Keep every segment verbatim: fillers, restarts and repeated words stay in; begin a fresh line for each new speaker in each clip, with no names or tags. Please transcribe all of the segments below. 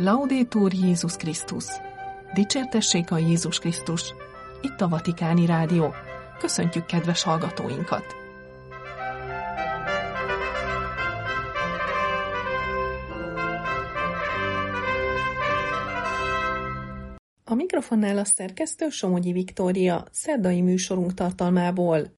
Laudetur Jézus Krisztus! Dicsértessék a Jézus Krisztus! Itt a Vatikáni Rádió. Köszöntjük kedves hallgatóinkat! A mikrofonnál a szerkesztő Somogyi Viktória, szerdai műsorunk tartalmából.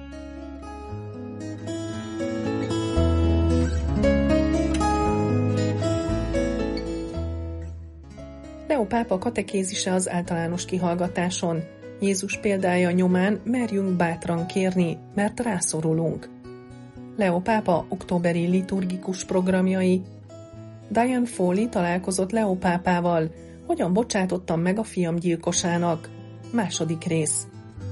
Leó pápa katekézise az általános kihallgatáson. Jézus példája nyomán merjünk bátran kérni, mert rászorulunk. Leó pápa októberi liturgikus programjai. Diane Foley találkozott Leó pápával. Hogyan bocsátottam meg a fiam gyilkosának? Második rész.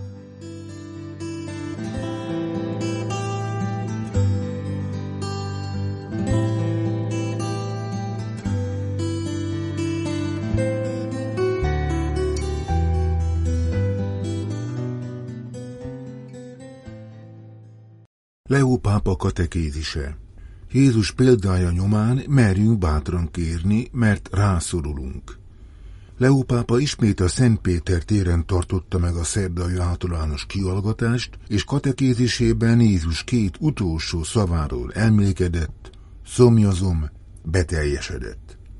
Leó pápa katekézise. Jézus példája nyomán merjünk bátran kérni, mert rászorulunk. Leó pápa ismét a Szent Péter téren tartotta meg a szerdai általános kihallgatást, és katekézisében Jézus két utolsó szaváról elmélkedett: szomjazom, beteljesedett.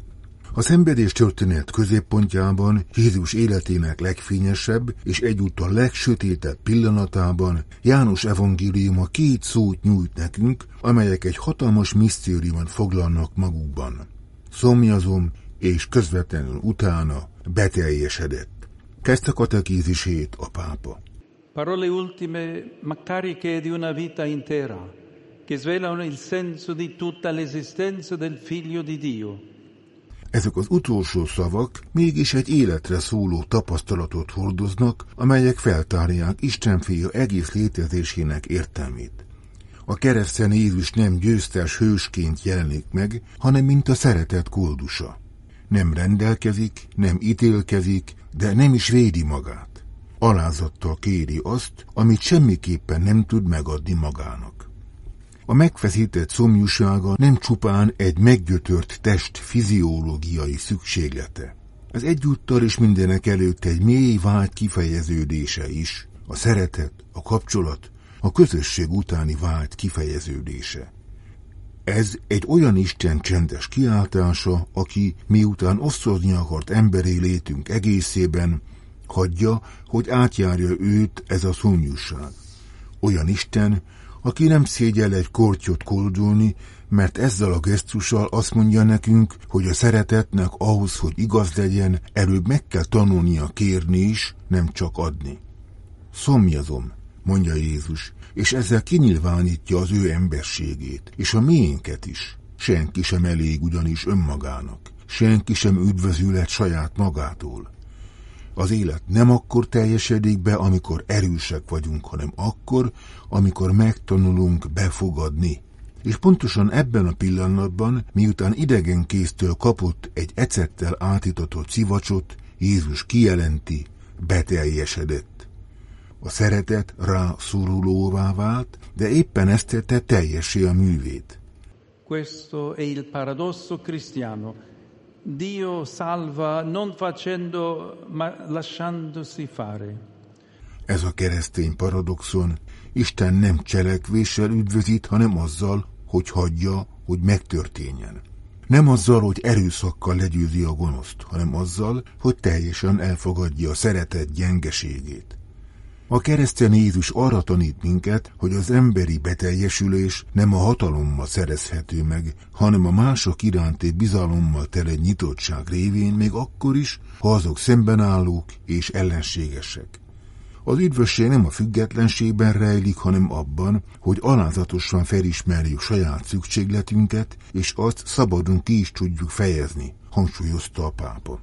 A szenvedés történet középpontjában, Jézus életének legfényesebb és egyúttal legsötétebb pillanatában János evangéliuma két szót nyújt nekünk, amelyek egy hatalmas misztériumot foglalnak magukban. Szomjazom, és közvetlenül utána beteljesedett. Kezdte katekézisét a pápa.
Parole ultime ma cariche di una vita intera, che svelano il senso di tutta l'esistenza del Figlio di Dio.
Ezek az utolsó szavak mégis egy életre szóló tapasztalatot hordoznak, amelyek feltárják Isten fia egész létezésének értelmét. A kereszten Jézus nem győztes hősként jelenik meg, hanem mint a szeretet koldusa. Nem rendelkezik, nem ítélkezik, de nem is védi magát. Alázattal kéri azt, amit semmiképpen nem tud megadni magának. A megfeszített szomjúsága nem csupán egy meggyötört test fiziológiai szükséglete. Ez egyúttal is mindenek előtt egy mély vágy kifejeződése is, a szeretet, a kapcsolat, a közösség utáni vágy kifejeződése. Ez egy olyan Isten csendes kiáltása, aki miután osztozni akart emberi létünk egészében, hagyja, hogy átjárja őt ez a szomjúság. Olyan Isten, aki nem szégyel egy kortyot koldulni, mert ezzel a gesztussal azt mondja nekünk, hogy a szeretetnek ahhoz, hogy igaz legyen, előbb meg kell tanulnia kérni is, nem csak adni. Szomjazom, mondja Jézus, és ezzel kinyilvánítja az ő emberségét, és a miénket is. Senki sem elég ugyanis önmagának, senki sem üdvözülhet saját magától. Az élet nem akkor teljesedik be, amikor erősek vagyunk, hanem akkor, amikor megtanulunk befogadni. És pontosan ebben a pillanatban, miután idegenkéztől kapott egy ecettel átitatott szivacsot, Jézus kijelenti: beteljesedett. A szeretet rá szorulóvá vált, de éppen ezt tette teljessé a művét.
Questo è il paradosso cristiano. Dio salva non facendo, ma lasciandosi fare.
Ez a keresztény paradoxon. Isten nem cselekvéssel üdvözít, hanem azzal, hogy hagyja, hogy megtörténjen. Nem azzal, hogy erőszakkal legyőzi a gonoszt, hanem azzal, hogy teljesen elfogadja a szeretet gyengeségét. A keresztény Jézus arra tanít minket, hogy az emberi beteljesülés nem a hatalommal szerezhető meg, hanem a mások iránti bizalommal tele nyitottság révén, még akkor is, ha azok szembenállók és ellenségesek. Az üdvösség nem a függetlenségben rejlik, hanem abban, hogy alázatosan felismerjük saját szükségletünket, és azt szabadon ki is tudjuk fejezni, hangsúlyozta a pápa.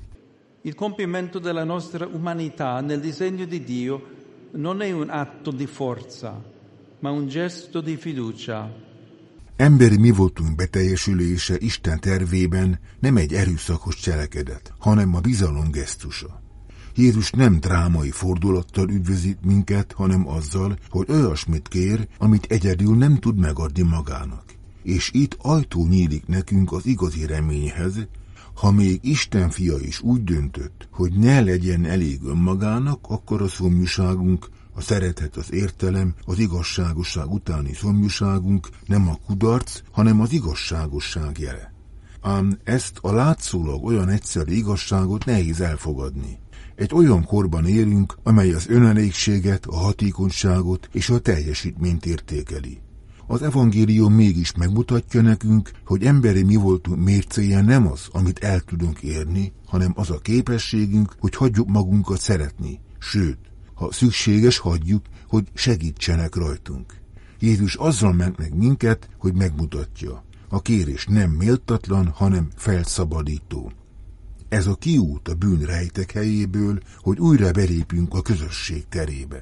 Il compimento della nostra umanità nel disegno di Dio non è un atto di forza, ma un gesto di fiducia.
Emberi mi voltunk beteljesülése Isten tervében nem egy erőszakos cselekedet, hanem a bizalom gesztusa. Jézus nem drámai fordulattal üdvözít minket, hanem azzal, hogy olyasmit kér, amit egyedül nem tud megadni magának. És itt ajtó nyílik nekünk az igazi reményhez, Ha még Isten fia is úgy döntött, hogy ne legyen elég önmagának, akkor a szomjúságunk, a szeretet, az értelem, az igazságosság utáni szomjúságunk nem a kudarc, hanem az igazságosság jele. Ám ezt a látszólag olyan egyszerű igazságot nehéz elfogadni. Egy olyan korban élünk, amely az önelégséget, a hatékonyságot és a teljesítményt értékeli. Az evangélium mégis megmutatja nekünk, hogy emberi mi voltunk mércéje nem az, amit el tudunk érni, hanem az a képességünk, hogy hagyjuk magunkat szeretni, sőt, ha szükséges, hagyjuk, hogy segítsenek rajtunk. Jézus azzal ment meg minket, hogy megmutatja. A kérés nem méltatlan, hanem felszabadító. Ez a kiút a bűn rejtek helyéből, hogy újra belépjünk a közösség terébe.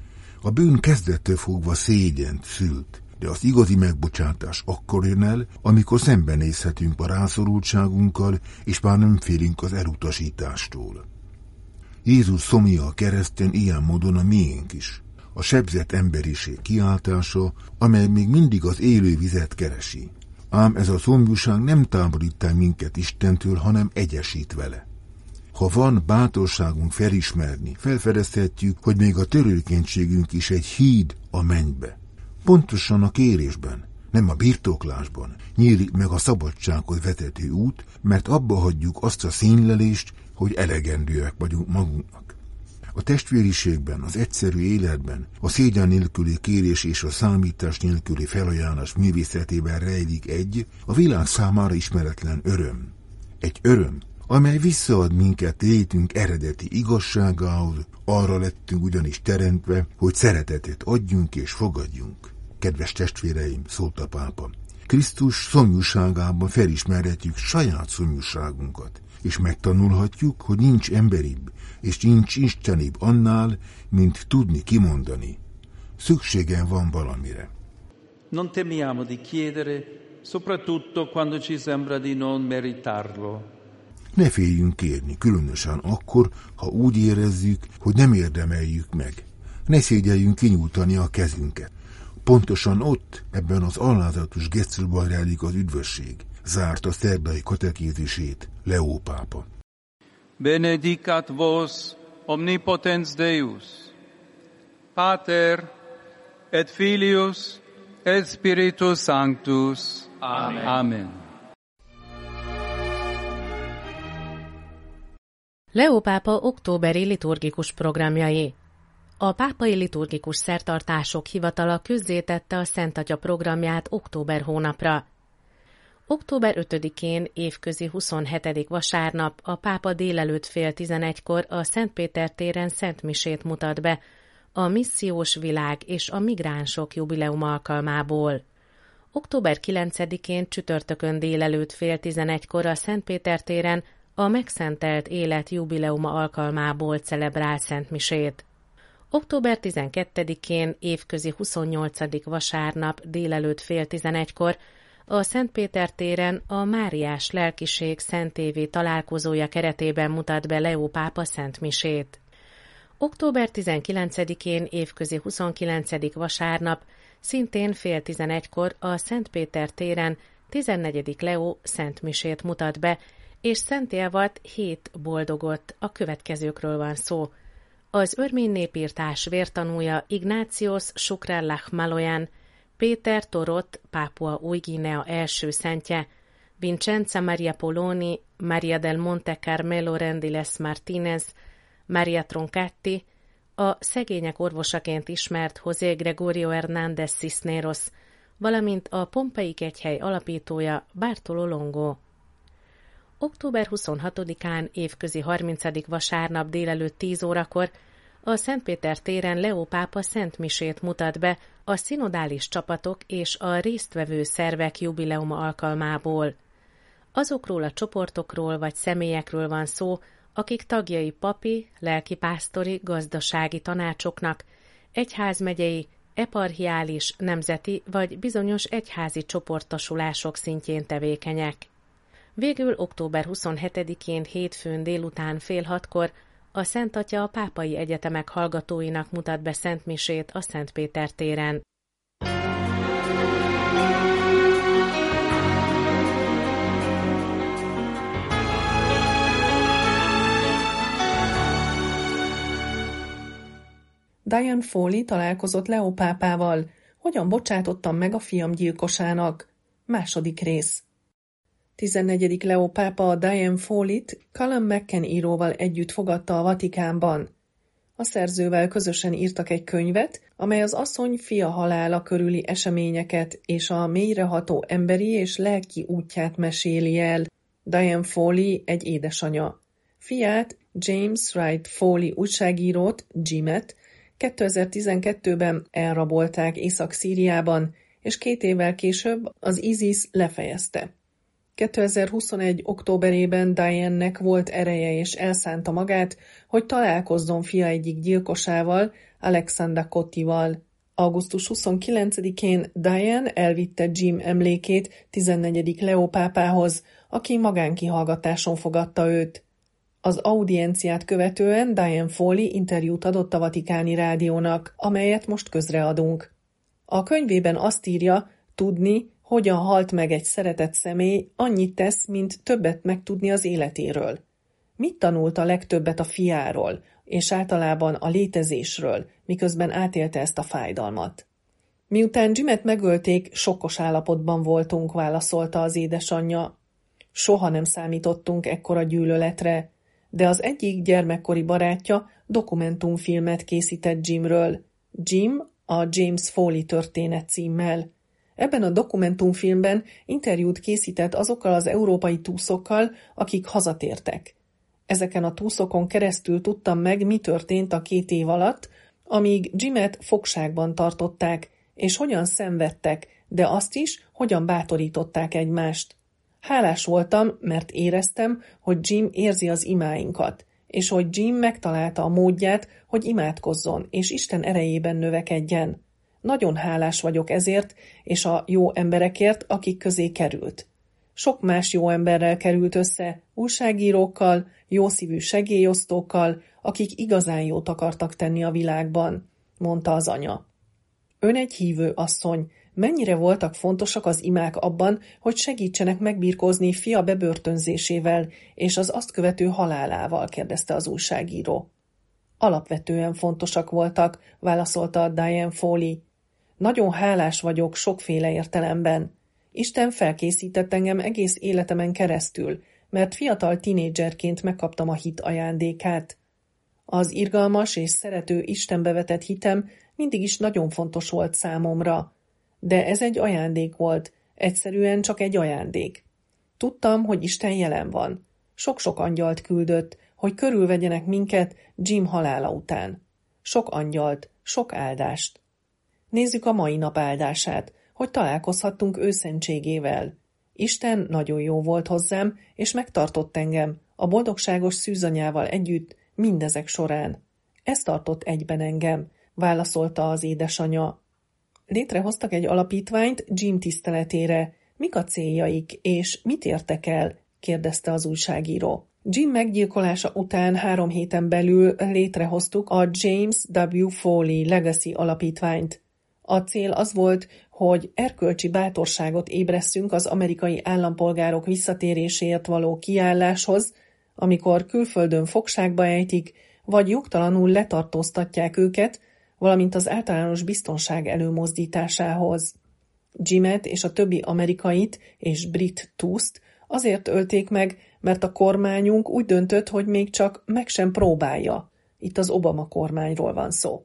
A bűn kezdettől fogva szégyent szült, de az igazi megbocsátás akkor jön el, amikor szembenézhetünk a rászorultságunkkal, és már nem félünk az elutasítástól. Jézus szomja a kereszten ilyen módon a miénk is. A sebzett emberiség kiáltása, amely még mindig az élő vizet keresi. Ám ez a szomjúság nem távolít el minket Istentől, hanem egyesít vele. Ha van bátorságunk felismerni, felfedezhetjük, hogy még a törőkenységünk is egy híd a mennybe. Pontosan a kérésben, nem a birtoklásban nyílik meg a szabadsághoz vezető út, mert abba hagyjuk azt a színlelést, hogy elegendőek vagyunk magunknak. A testvériségben, az egyszerű életben, a szégyen nélküli kérés és a számítás nélküli felajánlás művészetében rejlik egy, a világ számára ismeretlen öröm. Egy öröm, amely visszaad minket létünk eredeti igazságához, arra lettünk ugyanis teremtve, hogy szeretetet adjunk és fogadjunk. Kedves testvéreim, szólt a pápa, Krisztus szomjúságában felismerhetjük saját szomjúságunkat, és megtanulhatjuk, hogy nincs emberibb, és nincs istenibb annál, mint tudni kimondani. Szükségem van valamire.
Non temiamo di chiedere, soprattutto quando ci sembra di non meritarlo.
Ne féljünk kérni, különösen akkor, ha úgy érezzük, hogy nem érdemeljük meg. Ne szégyeljünk kinyújtani a kezünket. Pontosan ott, ebben az alázatos gesztusban rejlik az üdvösség. Zárt a szerdai katekézisét Leó pápa.
Benedicat vos omnipotens Deus, Pater et Filius et Spiritus Sanctus.
Amen.
Amen.
Leó pápa októberi liturgikus programjai. A pápai liturgikus szertartások hivatala közzétette a Szent Atya programját október hónapra. október ötödikén évközi huszonhetedik vasárnap a pápa délelőtt fél tizenegykor a Szent Péter téren szentmisét mutat be a missziós világ és a migránsok jubileum alkalmából. október kilencedikén csütörtökön délelőtt fél tizenegykor a Szent Péter téren a megszentelt élet jubileuma alkalmából celebrál szentmisét. október tizenkettedikén évközi huszonnyolcadik vasárnap délelőtt fél tizenegykor a Szent Péter téren a Máriás lelkiség szentévé találkozója keretében mutat be Leó pápa szentmisét. október tizenkilencedikén évközi huszonkilencedik vasárnap szintén fél tizenegykor a Szent Péter téren tizennegyedik Leó szentmisét mutat be, és szentélvat hét boldogot, a következőkről van szó. Az örmény népírtás vértanúja Ignácios Sukrellach Maloyan, Péter Torot, Pápua Új-Guinea első szentje, Vincenza Maria Poloni, Maria del Monte Carmelo Rendiles Martínez, Maria Troncatti, a szegények orvosaként ismert José Gregorio Hernández Cisneros, valamint a Pompei kegyhely alapítója Bartolo Longo. október huszonhatodikán évközi harmincadik vasárnap délelőtt tíz órakor a Szent Péter téren Leó pápa szentmisét mutat be a szinodális csapatok és a résztvevő szervek jubileuma alkalmából. Azokról a csoportokról vagy személyekről van szó, akik tagjai papi, lelkipásztori, gazdasági tanácsoknak, egyházmegyei, eparchiális, nemzeti vagy bizonyos egyházi csoportosulások szintjén tevékenyek. Végül október huszonhetedikén hétfőn délután fél hatkor a Szent Atya a pápai egyetemek hallgatóinak mutat be szentmisét a Szent Péter téren.
Diane Foley találkozott Leo pápával. Hogyan bocsátottam meg a fiam gyilkosának? Második rész. tizennegyedik Leo pápa Diane Foleyt Callum McCann íróval együtt fogadta a Vatikánban. A szerzővel közösen írtak egy könyvet, amely az asszony fia halála körüli eseményeket és a mélyreható emberi és lelki útját meséli el. Diane Foley egy édesanya. Fiát, James Wright Foley újságírót, Jimet, kétezer-tizenkettőben elrabolták Észak-Szíriában, és két évvel később az ISIS lefejezte. kétezer-huszonegy októberében Diane-nek volt ereje és elszánta magát, hogy találkozzon fia egyik gyilkosával, Alexander Kottival. augusztus huszonkilencedikén Diane elvitte Jim emlékét tizennegyedik Leo pápához, aki magánkihallgatáson fogadta őt. Az audienciát követően Diane Foley interjút adott a Vatikáni Rádiónak, amelyet most közreadunk. A könyvében azt írja, tudni, hogyan halt meg egy szeretett személy, annyit tesz, mint többet megtudni az életéről. Mit tanult a legtöbbet a fiáról, és általában a létezésről, miközben átélte ezt a fájdalmat? Miután Jimet megölték, sokkos állapotban voltunk, válaszolta az édesanyja. Soha nem számítottunk ekkora gyűlöletre, de az egyik gyermekkori barátja dokumentumfilmet készített Jimről. Jim a James Foley történet címmel. Ebben a dokumentumfilmben interjút készített azokkal az európai túszokkal, akik hazatértek. Ezeken a túszokon keresztül tudtam meg, mi történt a két év alatt, amíg Jimet fogságban tartották, és hogyan szenvedtek, de azt is, hogyan bátorították egymást. Hálás voltam, mert éreztem, hogy Jim érzi az imáinkat, és hogy Jim megtalálta a módját, hogy imádkozzon, és Isten erejében növekedjen. Nagyon hálás vagyok ezért, és a jó emberekért, akik közé került. Sok más jó emberrel került össze, újságírókkal, jószívű segélyosztókkal, akik igazán jót akartak tenni a világban, mondta az anya. Ön egy hívő asszony. Mennyire voltak fontosak az imák abban, hogy segítsenek megbirkózni fia bebörtönzésével és az azt követő halálával, kérdezte az újságíró. Alapvetően fontosak voltak, válaszolta Diane Foley. Nagyon hálás vagyok sokféle értelemben. Isten felkészített engem egész életemen keresztül, mert fiatal tinédzserként megkaptam a hit ajándékát. Az irgalmas és szerető Istenbe vetett hitem mindig is nagyon fontos volt számomra. De ez egy ajándék volt, egyszerűen csak egy ajándék. Tudtam, hogy Isten jelen van. Sok-sok angyalt küldött, hogy körülvegyenek minket Jim halála után. Sok angyalt, sok áldást. Nézzük a mai nap áldását, hogy találkozhattunk őszentségével. Isten nagyon jó volt hozzám, és megtartott engem, a boldogságos szűzanyával együtt mindezek során. Ez tartott egyben engem, válaszolta az édesanya. Létrehoztak egy alapítványt Jim tiszteletére. Mik a céljaik, és mit értek el? Kérdezte az újságíró. Jim meggyilkolása után három héten belül létrehoztuk a James W. Foley Legacy alapítványt. A cél az volt, hogy erkölcsi bátorságot ébresszünk az amerikai állampolgárok visszatéréséért való kiálláshoz, amikor külföldön fogságba ejtik, vagy jogtalanul letartóztatják őket, valamint az általános biztonság előmozdításához. Jimet és a többi amerikait és brit túszt azért ölték meg, mert a kormányunk úgy döntött, hogy még csak meg sem próbálja. Itt az Obama kormányról van szó.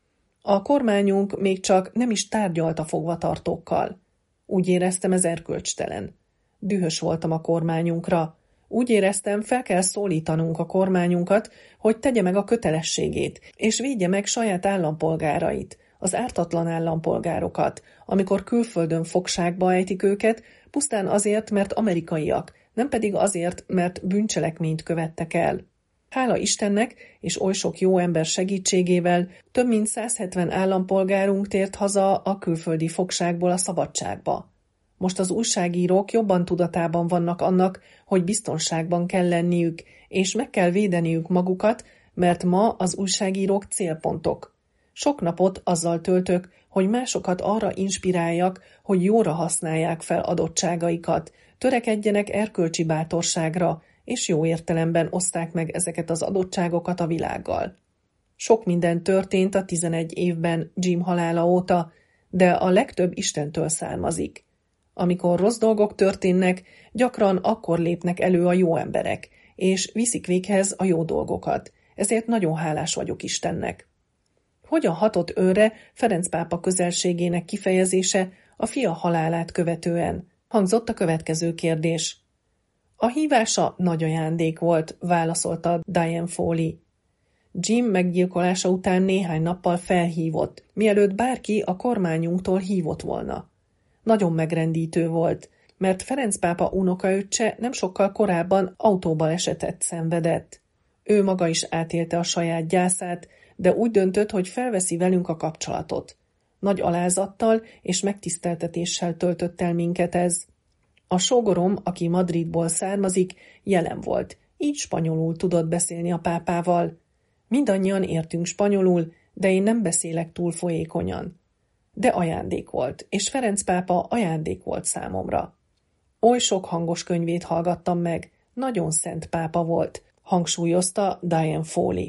A kormányunk még csak nem is tárgyalt a fogvatartókkal. Úgy éreztem, ez erkölcstelen. Dühös voltam a kormányunkra. Úgy éreztem, fel kell szólítanunk a kormányunkat, hogy tegye meg a kötelességét, és védje meg saját állampolgárait, az ártatlan állampolgárokat, amikor külföldön fogságba ejtik őket, pusztán azért, mert amerikaiak, nem pedig azért, mert bűncselekményt követtek el. Hála Istennek és oly sok jó ember segítségével több mint százhetven állampolgárunk tért haza a külföldi fogságból a szabadságba. Most az újságírók jobban tudatában vannak annak, hogy biztonságban kell lenniük, és meg kell védeniük magukat, mert ma az újságírók célpontok. Sok napot azzal töltök, hogy másokat arra inspiráljak, hogy jóra használják fel adottságaikat, törekedjenek erkölcsi bátorságra, és jó értelemben oszták meg ezeket az adottságokat a világgal. Sok minden történt a tizenegy évben Jim halála óta, de a legtöbb Istentől származik. Amikor rossz dolgok történnek, gyakran akkor lépnek elő a jó emberek, és viszik véghez a jó dolgokat. Ezért nagyon hálás vagyok Istennek. Hogyan hatott őre Ferenc pápa közelségének kifejezése a fia halálát követően? Hangzott a következő kérdés. A hívása nagy ajándék volt, válaszolta Diane Foley. Jim meggyilkolása után néhány nappal felhívott, mielőtt bárki a kormányunktól hívott volna. Nagyon megrendítő volt, mert Ferenc pápa unokaöccse nem sokkal korábban autóbalesetet szenvedett. Ő maga is átélte a saját gyászát, de úgy döntött, hogy felveszi velünk a kapcsolatot. Nagy alázattal és megtiszteltetéssel töltött el minket ez. A sógorom, aki Madridból származik, jelen volt, így spanyolul tudott beszélni a pápával. Mindannyian értünk spanyolul, de én nem beszélek túl folyékonyan. De ajándék volt, és Ferenc pápa ajándék volt számomra. Oly sok hangos könyvét hallgattam meg, nagyon szent pápa volt, hangsúlyozta Diane Foley.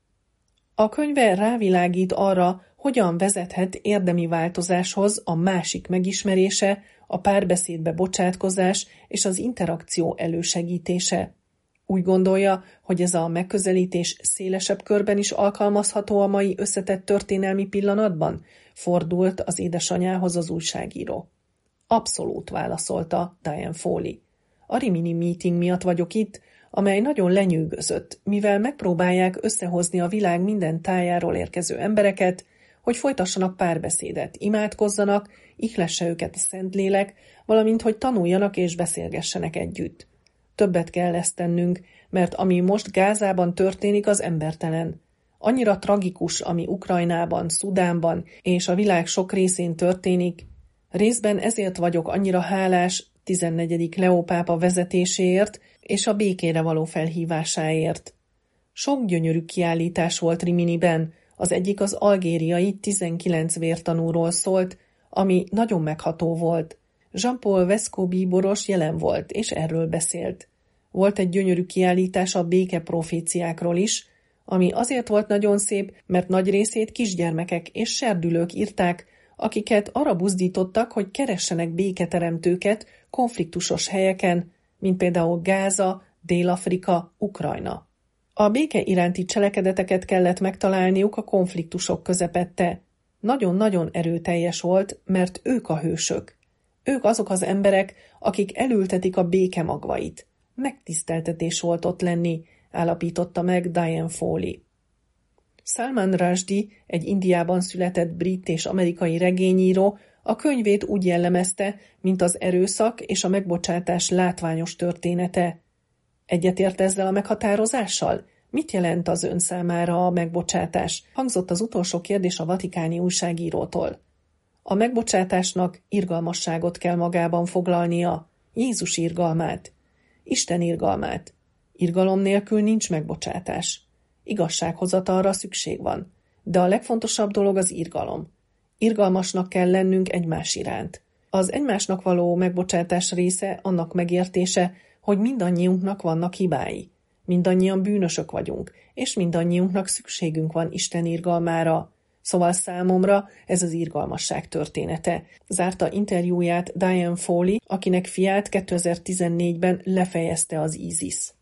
A könyve rávilágít arra, hogyan vezethet érdemi változáshoz a másik megismerése, a párbeszédbe bocsátkozás és az interakció elősegítése. Úgy gondolja, hogy ez a megközelítés szélesebb körben is alkalmazható a mai összetett történelmi pillanatban? Fordult az édesanyjához az újságíró. Abszolút, válaszolta Diane Foley. A Rimini meeting miatt vagyok itt, amely nagyon lenyűgözött, mivel megpróbálják összehozni a világ minden tájáról érkező embereket, hogy folytassanak párbeszédet, imádkozzanak, ihlesse őket a Szentlélek, valamint hogy tanuljanak és beszélgessenek együtt. Többet kell ezt tennünk, mert ami most Gázában történik, az embertelen. Annyira tragikus, ami Ukrajnában, Szudánban és a világ sok részén történik. Részben ezért vagyok annyira hálás tizennegyedik Leó pápa vezetéséért és a békére való felhívásáért. Sok gyönyörű kiállítás volt Riminiben, az egyik az algériai tizenkilenc vértanúról szólt, ami nagyon megható volt. Jean-Paul Vesco bíboros jelen volt, és erről beszélt. Volt egy gyönyörű kiállítás a béke proféciákról is, ami azért volt nagyon szép, mert nagy részét kisgyermekek és serdülők írták, akiket arra buzdítottak, hogy keressenek béketeremtőket konfliktusos helyeken, mint például Gáza, Dél-Afrika, Ukrajna. A béke iránti cselekedeteket kellett megtalálniuk a konfliktusok közepette. Nagyon-nagyon erőteljes volt, mert ők a hősök. Ők azok az emberek, akik elültetik a béke magvait. Megtiszteltetés volt ott lenni, állapította meg Diane Foley. Salman Rushdie, egy Indiában született brit és amerikai regényíró, a könyvét úgy jellemezte, mint az erőszak és a megbocsátás látványos története. Egyetért ezzel a meghatározással? Mit jelent az ön számára a megbocsátás? Hangzott az utolsó kérdés a vatikáni újságírótól. A megbocsátásnak irgalmasságot kell magában foglalnia, Jézus irgalmát, Isten irgalmát. Irgalom nélkül nincs megbocsátás. Igazsághozatalra szükség van, de a legfontosabb dolog az irgalom. Irgalmasnak kell lennünk egymás iránt. Az egymásnak való megbocsátás része annak megértése, hogy mindannyiunknak vannak hibái. Mindannyian bűnösök vagyunk, és mindannyiunknak szükségünk van Isten irgalmára. Szóval számomra ez az irgalmasság története. Zárta interjúját Diane Foley, akinek fiát kétezer-tizennégyben lefejezte az ISIS.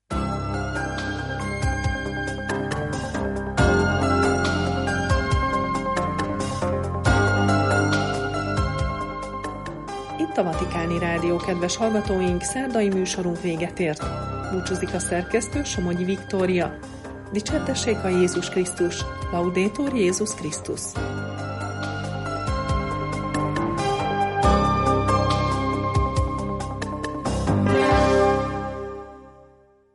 Itt a Vatikáni Rádió, kedves hallgatóink, szerdai műsorunk véget ért. Búcsúzik a szerkesztő, Somogyi Viktória. Dicsértessék a Jézus Krisztus, Laudetur Jézus Krisztus.